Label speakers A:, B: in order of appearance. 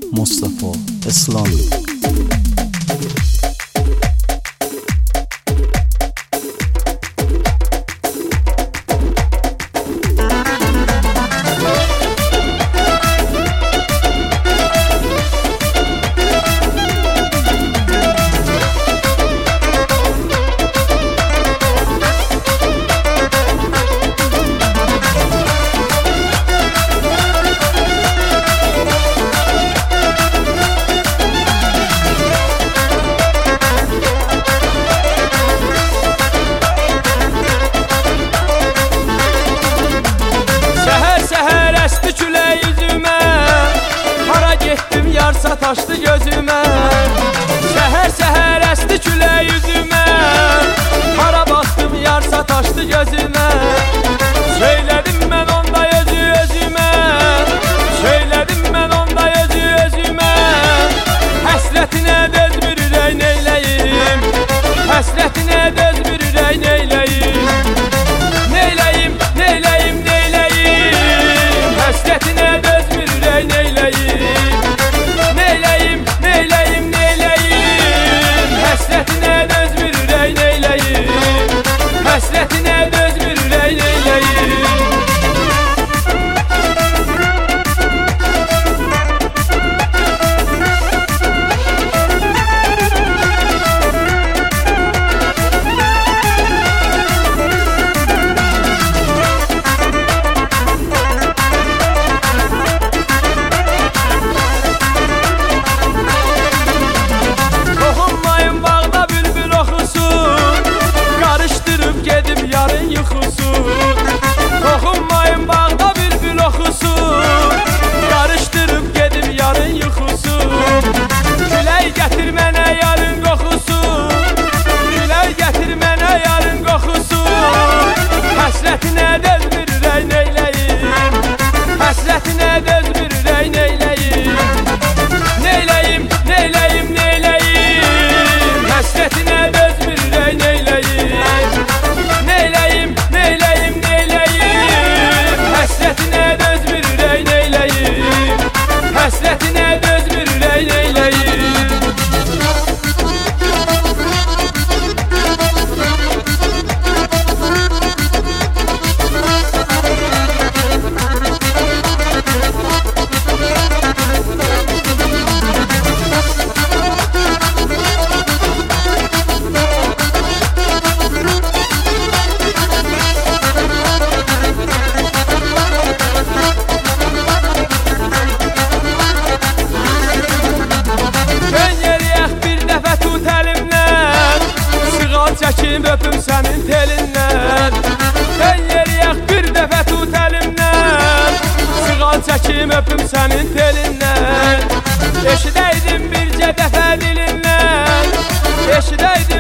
A: Mustafa İslam.
B: Sataşdı gözümə, səhər-səhər əsti külək yüzümə, hara baxdım yar sataşdı gözümə. Söylədim mən onda özümə, söylədim mən onda özümə. Həsrətinə dözmür ürək neyləyim, həsrətinə dözmür ürək neyləyim. Neyləyim, neyləyim, neyləyim, həsrətinə dözmür ürək neyləyim. Neyləyim, neyləyim, neyləyim, həsrətinə dözmür ürək neyləyim, həsrətinə dözmür ürək neyləyim. Toxunmayın bağda bülbül oxusun, qarışdırıb gedim yarın yuxusun. Külək gətir mənə yarın qoxusun, külək gətir mənə yarın qoxusun. Həsrətinə dözmür ürək neyləyim, həsrətinə dözmür ürək neyləyim. Neyləyim, neyləyim, neyləyim, həsrətinə dözmür ürək neyləyim. Neyləyim, neyləyim, neyləyim, həsrətinə dözmür ürək neyləyim, həsrətinə dözmür ürək neyləyim. Çəkim öpüm sənin telindən, sən yeriyək bir dəfə tut əlimdən. Sığal çəkim öpüm sənin telindən, eşidəydim bircə dəfə dilindən, eşidəydim